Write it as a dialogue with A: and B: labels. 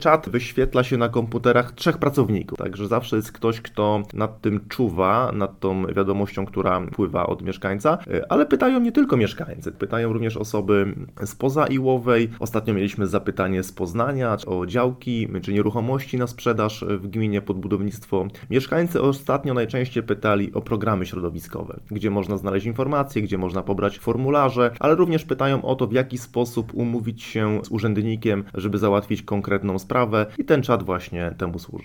A: Czat wyświetla się na komputerach 3 pracowników, także zawsze jest ktoś, kto nad tym czuwa, nad tą wiadomością, która pływa od mieszkańca, ale pytają nie tylko mieszkańcy, pytają również osoby spoza Iłowej. Ostatnio mieliśmy zapytanie z Poznania o działki czy nieruchomości na sprzedaż w gminie pod budownictwo. Mieszkańcy ostatnio najczęściej pytali o programy środowiskowe, gdzie można znaleźć informacje, gdzie można pobrać formularze, ale również pytają o to, w jaki sposób umówić się z urzędnikiem, żeby załatwić konkretną sprawę i ten czat właśnie temu służy.